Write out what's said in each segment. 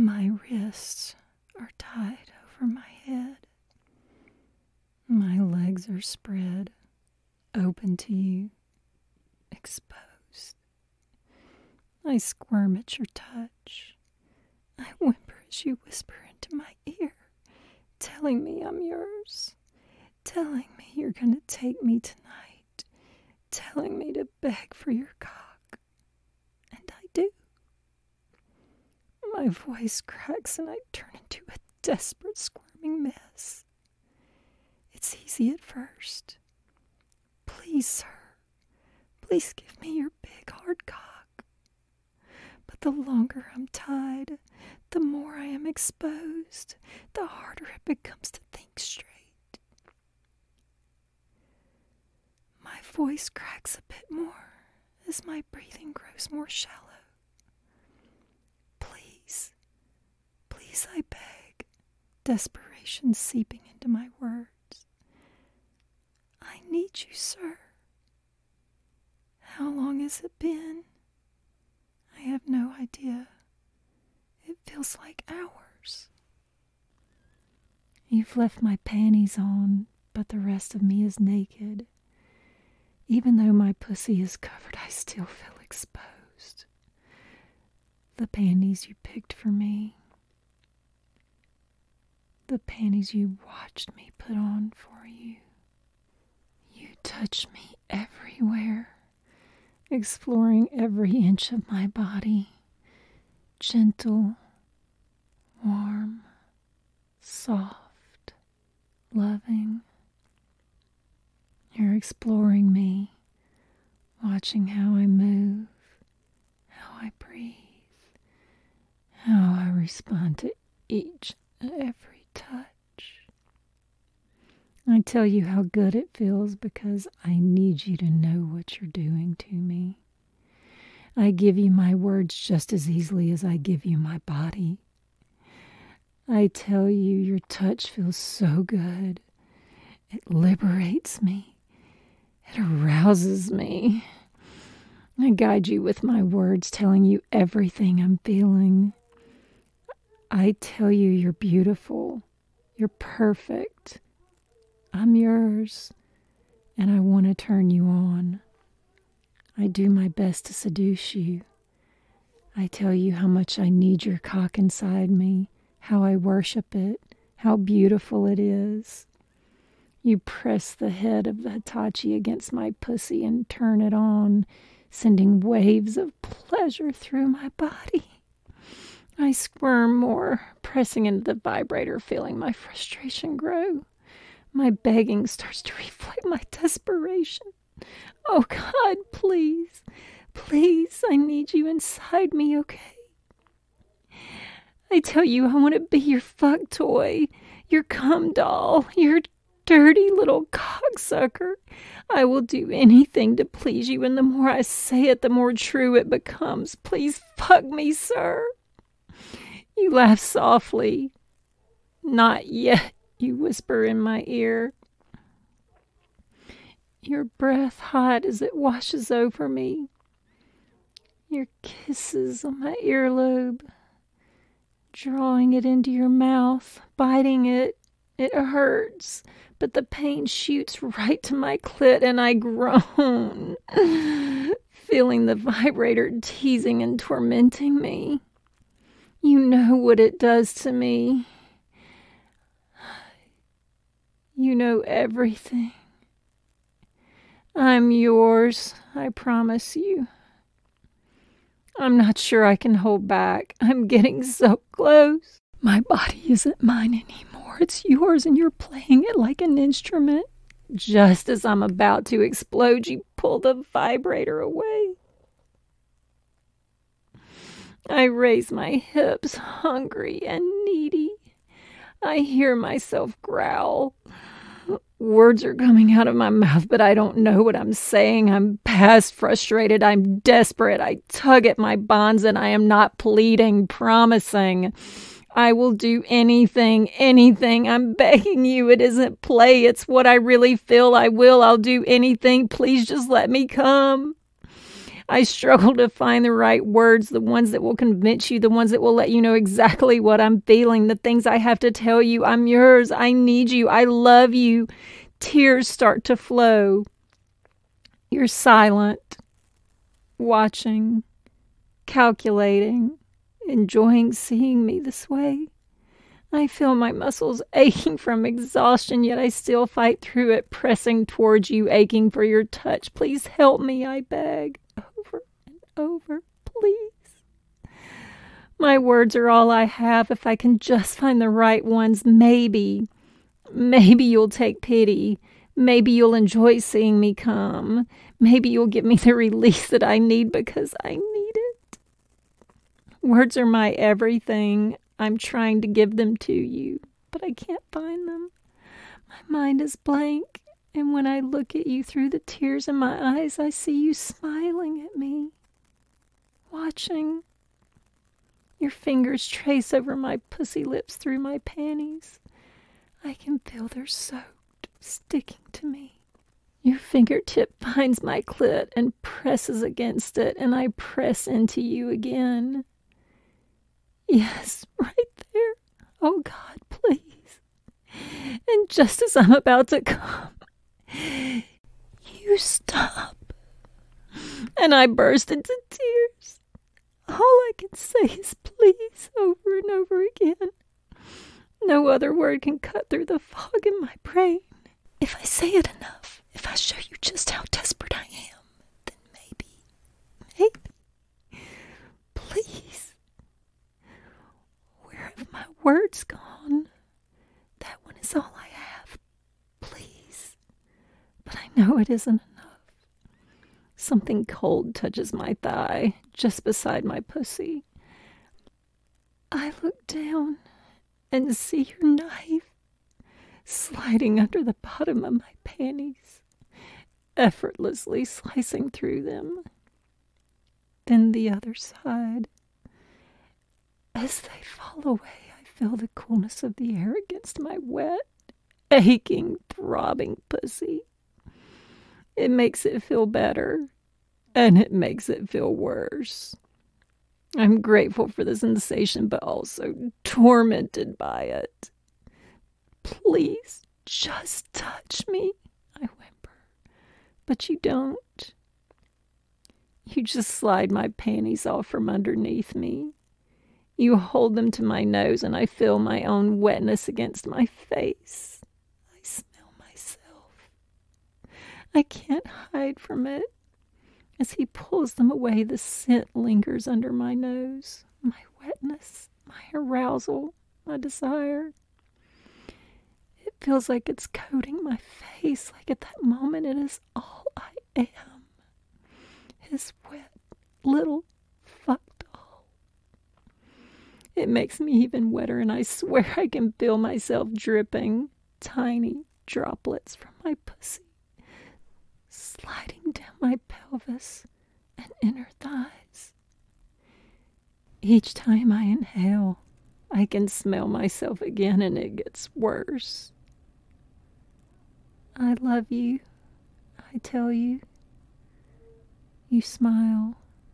My wrists are tied over my head. My legs are spread, open to you, exposed. I squirm at your touch. I whimper as you whisper into my ear, telling me I'm yours, telling me you're going to take me tonight, telling me to beg for your cock. And I do. My voice cracks and I turn into a desperate, squirming mess. It's easy at first. Please, sir, please give me your big, hard cock. But the longer I'm tied, the more I am exposed, the harder it becomes to think straight. My voice cracks a bit more as my breathing grows more shallow. Please, I beg, desperation seeping into my words. I need you, sir. How long has it been? I have no idea. It feels like hours. You've left my panties on, but the rest of me is naked. Even though my pussy is covered, I still feel exposed. The panties you picked for me. The panties you watched me put on for you. You touch me everywhere, exploring every inch of my body. Gentle, warm, soft, loving. You're exploring me, watching how I move, how I breathe, how I respond to each and every touch. I tell you how good it feels because I need you to know what you're doing to me. I give you my words just as easily as I give you my body. I tell you your touch feels so good. It liberates me. It arouses me. I guide you with my words, telling you everything I'm feeling. I tell you you're beautiful. You're perfect. I'm yours, and I want to turn you on. I do my best to seduce you. I tell you how much I need your cock inside me, how I worship it, how beautiful it is. You press the head of the Hitachi against my pussy and turn it on, sending waves of pleasure through my body. I squirm more, pressing into the vibrator, feeling my frustration grow. My begging starts to reflect my desperation. Oh God, please, please, I need you inside me, okay? I tell you I want to be your fuck toy, your cum doll, your dirty little cocksucker. I will do anything to please you, and the more I say it, the more true it becomes. Please fuck me, sir. You laugh softly. Not yet, you whisper in my ear. Your breath hot as it washes over me. Your kisses on my earlobe. Drawing it into your mouth, biting it. It hurts, but the pain shoots right to my clit and I groan, feeling the vibrator teasing and tormenting me. You know what it does to me. You know everything. I'm yours, I promise you. I'm not sure I can hold back. I'm getting so close. My body isn't mine anymore. It's yours, and you're playing it like an instrument. Just as I'm about to explode, you pull the vibrator away. I raise my hips, hungry and needy. I hear myself growl. Words are coming out of my mouth, but I don't know what I'm saying. I'm past frustrated. I'm desperate. I tug at my bonds, and I am not pleading, promising. I will do anything. I'm begging you. It isn't play. It's what I really feel. I'll do anything. Please just let me come. I struggle to find the right words, the ones that will convince you, the ones that will let you know exactly what I'm feeling, the things I have to tell you. I'm yours. I need you. I love you. Tears start to flow. You're silent, watching, calculating, enjoying seeing me this way. I feel my muscles aching from exhaustion, yet I still fight through it, pressing towards you, aching for your touch. Please help me, I beg, over and over, please. My words are all I have. If I can just find the right ones, maybe you'll take pity. Maybe you'll enjoy seeing me come. Maybe you'll give me the release that I need because I need it. Words are my everything. I'm trying to give them to you, but I can't find them. My mind is blank, and when I look at you through the tears in my eyes, I see you smiling at me, watching. Your fingers trace over my pussy lips through my panties. I can feel they're soaked, sticking to me. Your fingertip finds my clit and presses against it, and I press into you again. Yes, right there. Oh, God, please. And just as I'm about to come, you stop. And I burst into tears. All I can say is please over and over again. No other word can cut through the fog in my brain. If I say it enough, if I show you just how desperate I am, then maybe, please. Where have my words gone? That one is all I have. Please. But I know it isn't enough. Something cold touches my thigh, just beside my pussy. I look down and see your knife sliding under the bottom of my panties, effortlessly slicing through them. Then the other side. As they fall away, I feel the coolness of the air against my wet, aching, throbbing pussy. It makes it feel better, and it makes it feel worse. I'm grateful for the sensation, but also tormented by it. Please, just touch me, I whimper. But you don't. You just slide my panties off from underneath me. You hold them to my nose, and I feel my own wetness against my face. I smell myself. I can't hide from it. As he pulls them away, the scent lingers under my nose. My wetness, my arousal, my desire. It feels like it's coating my face, like at that moment it is all I am. His wet, little fuck doll. It makes me even wetter, and I swear I can feel myself dripping, tiny droplets from my pussy, sliding down my pelvis and inner thighs. Each time I inhale, I can smell myself again, and it gets worse. I love you, I tell you. You smile.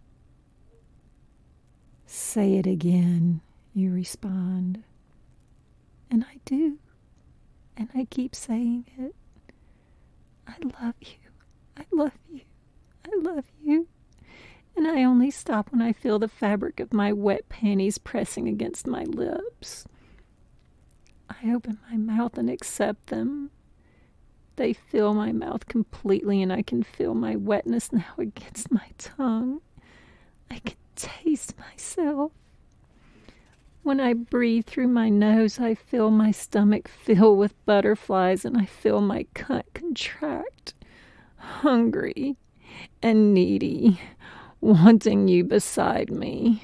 Say it again, you respond. And I do. And I keep saying it. I love you. I love you. I love you. And I only stop when I feel the fabric of my wet panties pressing against my lips. I open my mouth and accept them. They fill my mouth completely, and I can feel my wetness now against my tongue. I can taste myself. When I breathe through my nose, I feel my stomach fill with butterflies, and I feel my cunt contract, hungry and needy, wanting you beside me.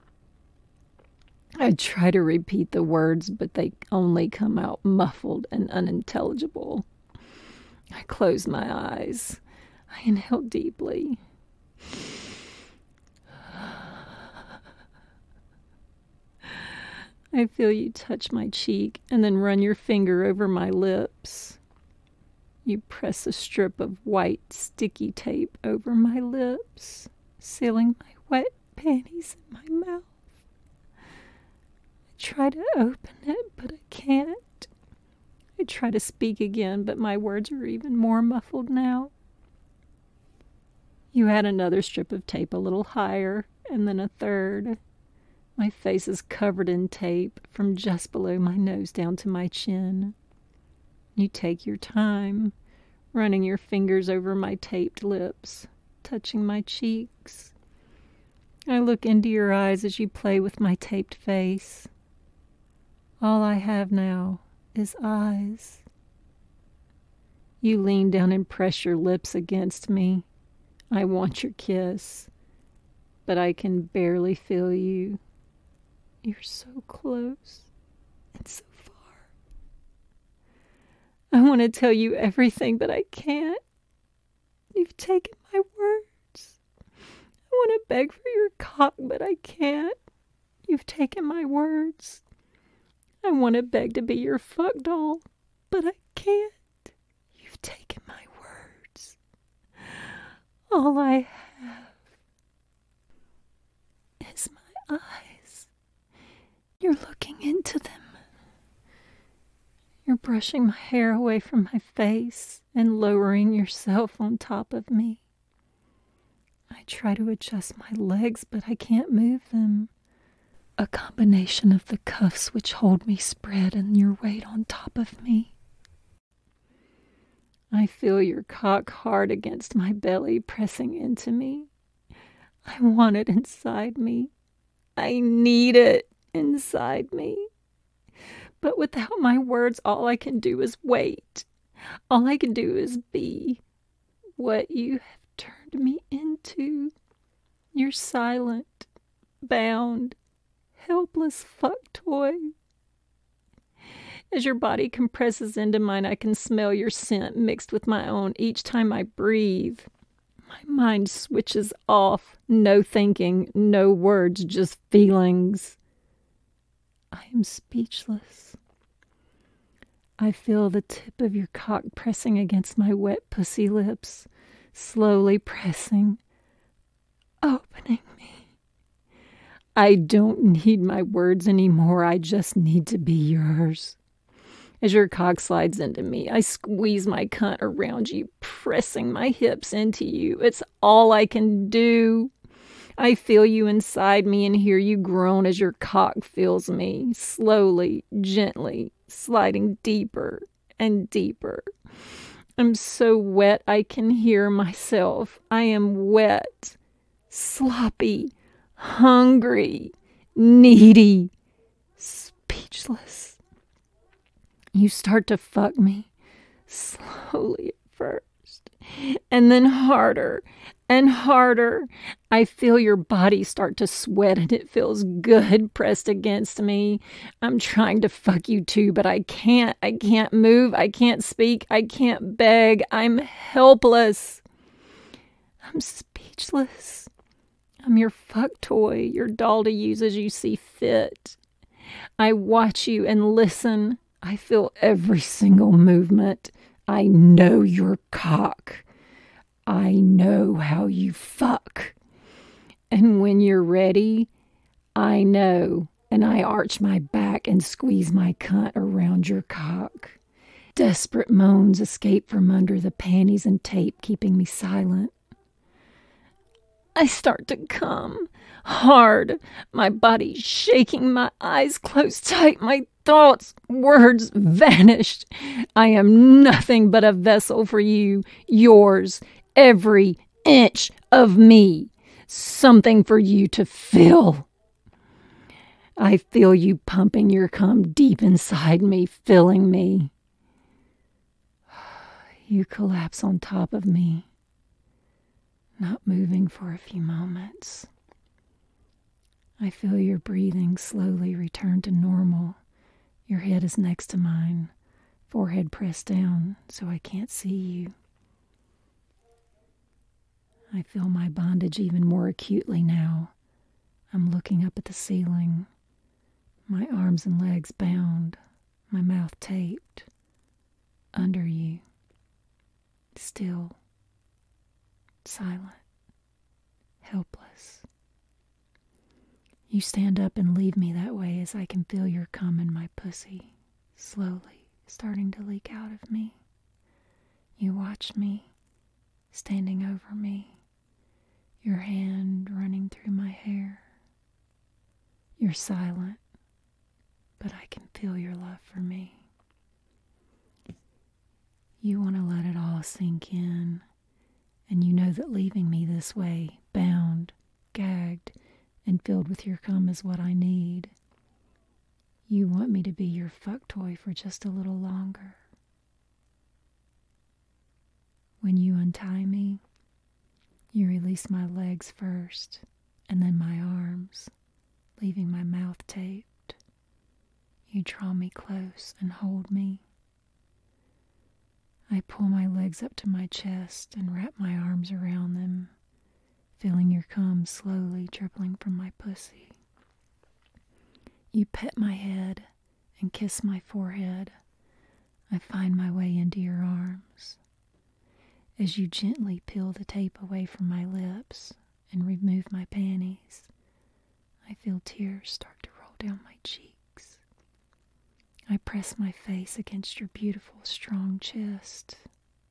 I try to repeat the words, but they only come out muffled and unintelligible. I close my eyes. I inhale deeply. I feel you touch my cheek and then run your finger over my lips. You press a strip of white, sticky tape over my lips, sealing my wet panties in my mouth. I try to open it, but I can't. I try to speak again, but my words are even more muffled now. You add another strip of tape a little higher, and then a third. My face is covered in tape from just below my nose down to my chin. You take your time, running your fingers over my taped lips, touching my cheeks. I look into your eyes as you play with my taped face. All I have now is eyes. You lean down and press your lips against me. I want your kiss, but I can barely feel you. You're so close and so far. I want to tell you everything, but I can't. You've taken my words. I want to beg for your cock, but I can't. You've taken my words. I want to beg to be your fuck doll, but I can't. You've taken my words. All I have is my eyes. You're looking into them. You're brushing my hair away from my face and lowering yourself on top of me. I try to adjust my legs, but I can't move them. A combination of the cuffs which hold me spread and your weight on top of me. I feel your cock hard against my belly, pressing into me. I want it inside me. I need it inside me. But without my words, all I can do is wait. All I can do is be what you have turned me into. You're silent, bound, helpless fuck toy. As your body compresses into mine, I can smell your scent mixed with my own each time I breathe. My mind switches off. No thinking, no words, just feelings. I am speechless. I feel the tip of your cock pressing against my wet pussy lips, slowly pressing, opening me. I don't need my words anymore. I just need to be yours. As your cock slides into me, I squeeze my cunt around you, pressing my hips into you. It's all I can do. I feel you inside me and hear you groan as your cock fills me, slowly, gently, sliding deeper and deeper. I'm so wet I can hear myself. I am wet, sloppy, hungry, needy, speechless. You start to fuck me, slowly at first, and then harder and harder. I feel your body start to sweat and it feels good pressed against me. I'm trying to fuck you too, but I can't. I can't move. I can't speak. I can't beg. I'm helpless. I'm speechless. I'm your fuck toy, your doll to use as you see fit. I watch you and listen. I feel every single movement. I know your cock. I know how you fuck. And when you're ready, I know, and I arch my back and squeeze my cunt around your cock. Desperate moans escape from under the panties and tape, keeping me silent. I start to come, hard, my body shaking, my eyes closed tight, my thoughts, words vanished. I am nothing but a vessel for you, yours, every inch of me, something for you to fill. I feel you pumping your cum deep inside me, filling me. You collapse on top of me, not moving for a few moments. I feel your breathing slowly return to normal. Your head is next to mine, forehead pressed down so I can't see you. I feel my bondage even more acutely now. I'm looking up at the ceiling, my arms and legs bound, my mouth taped, under you, still, silent, helpless. You stand up and leave me that way as I can feel your cum in my pussy, slowly starting to leak out of me. You watch me, standing over me, your hand running through my hair. You're silent, but I can feel your love for me. You want to let it all sink in, and you know that leaving me this way, bound, gagged, and filled with your cum is what I need. You want me to be your fuck toy for just a little longer. When you untie me, you release my legs first, and then my arms, leaving my mouth taped. You draw me close and hold me. I pull my legs up to my chest and wrap my arms around them, feeling your cum slowly dribbling from my pussy. You pet my head and kiss my forehead. I find my way into your arms. As you gently peel the tape away from my lips and remove my panties, I feel tears start to roll down my cheeks. I press my face against your beautiful, strong chest.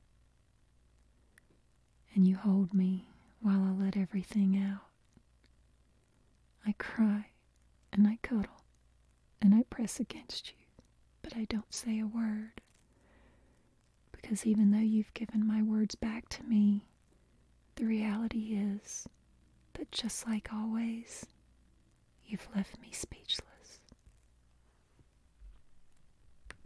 And you hold me while I let everything out. I cry and I cuddle and I press against you, but I don't say a word. Because even though you've given my words back to me, the reality is that just like always, you've left me speechless.